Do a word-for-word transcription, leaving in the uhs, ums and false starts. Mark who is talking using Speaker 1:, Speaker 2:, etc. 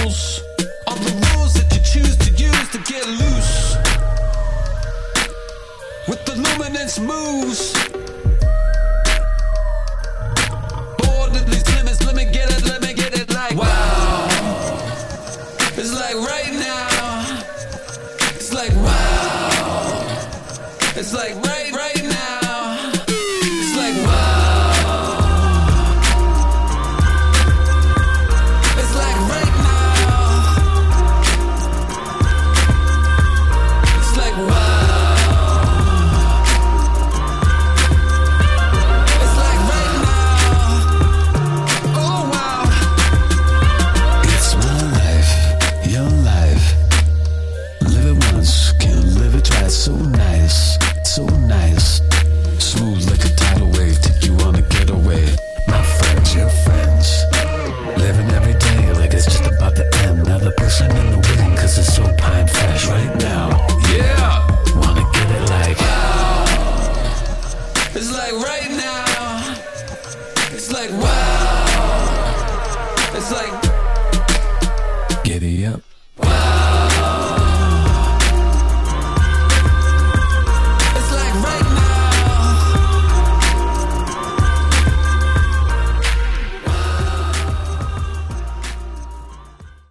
Speaker 1: rules are the rules that you choose to use to get loose. With the luminance moves. Bored of these limits, let me get it, let me get it like wow. It's like right now. It's like wow. It's like right, right now. It's like wow. It's like right now. It's like wow. It's like right now. Oh wow. It's my life, your life. Live it once, can't live it twice. So nice, so nice. Smooth like a tidal wave, take you on a getaway. My friends, your friends. Living every day like it's just about to end. Now the person in the wind, cause it's so pine fresh right now. Yeah, wanna get it like wow. It's like right now. It's like wow. It's like giddy up.